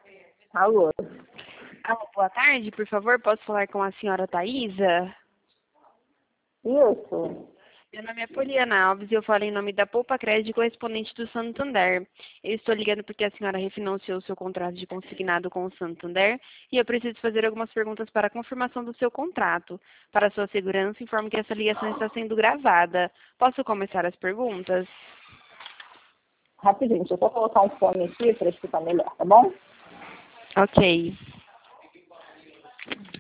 Alô? Alô, boa tarde, por favor, posso falar com a senhora Thaisa? Isso. Meu nome é Poliana Alves e eu falo em nome da Poupa Crédito correspondente do Santander. Eu estou ligando porque a senhora refinanciou o seu contrato de consignado com o Santander e eu preciso fazer algumas perguntas para a confirmação do seu contrato. Para sua segurança, informo que essa ligação está sendo gravada. Posso começar as perguntas? Rapidinho, deixa eu só colocar um fone aqui para escutar melhor, tá bom? Ok.